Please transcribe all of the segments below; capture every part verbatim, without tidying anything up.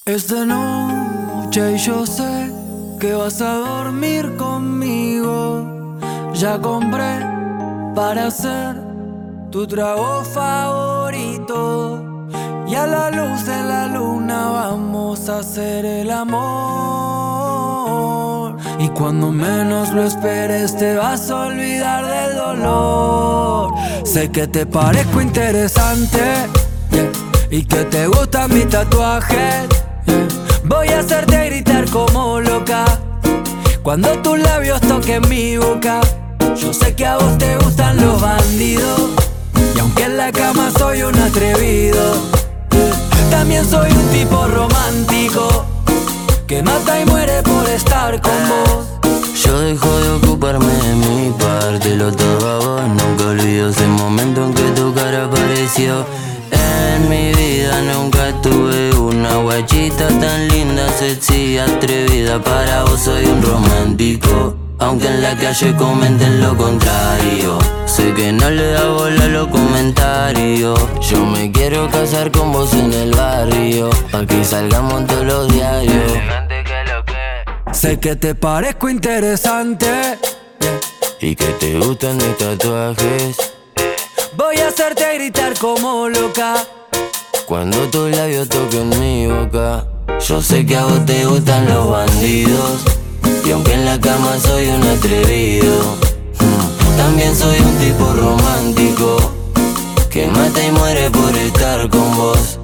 Es de noche y yo sé que vas a dormir conmigo. Ya compré para hacer tu trago favorito. Y a la luz de la luna vamos a hacer el amor. Y cuando menos lo esperes te vas a olvidar del dolor. Sé que te parezco interesante, yeah, y que te gustan mis tatuajes. Voy a hacerte gritar como loca cuando tus labios toquen mi boca. Yo sé que a vos te gustan los bandidos, y aunque en la cama soy un atrevido, también soy un tipo romántico que mata y muere por estar con vos. Yo dejo de ocuparme de mi parte, lo todo a vos. Nunca olvido ese momento en que tu cara apareció en mi vida. Nunca tuve una guachita tan linda, sexy, atrevida. Para vos soy un romántico, aunque en la calle comenten lo contrario. Sé que no le da bola a los comentarios. Yo me quiero casar con vos en el barrio, pa' que salgamos en todos los diarios. Sé que te parezco interesante, y que te gustan mis tatuajes. Voy a hacerte gritar como loca cuando tus labios toquen mi boca. Yo sé que a vos te gustan los bandidos, y aunque en la cama soy un atrevido, también soy un tipo romántico que mata y muere por estar con vos.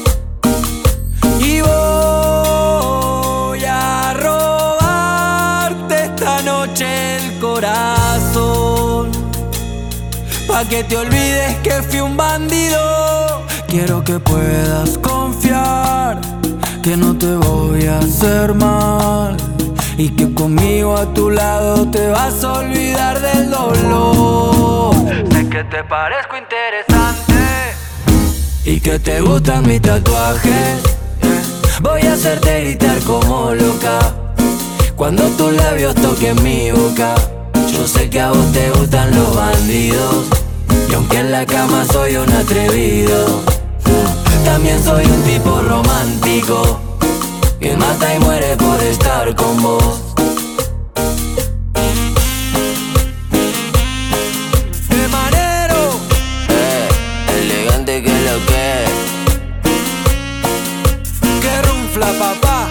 Y voy a robarte esta noche el corazón, pa' que te olvides que fui un bandido. Quiero que puedas confiar que no te voy a hacer mal, y que conmigo a tu lado te vas a olvidar del dolor. Sé que te parezco interesante y que te gustan mis tatuajes. Voy a hacerte gritar como loca cuando tus labios toquen mi boca. Yo sé que a vos te gustan los bandidos, y aunque en la cama soy un atrevido, también soy un tipo romántico que mata y muere por estar con vos. ¡Qué manero! Eh, elegante que lo que. ¡Qué runfla, papá!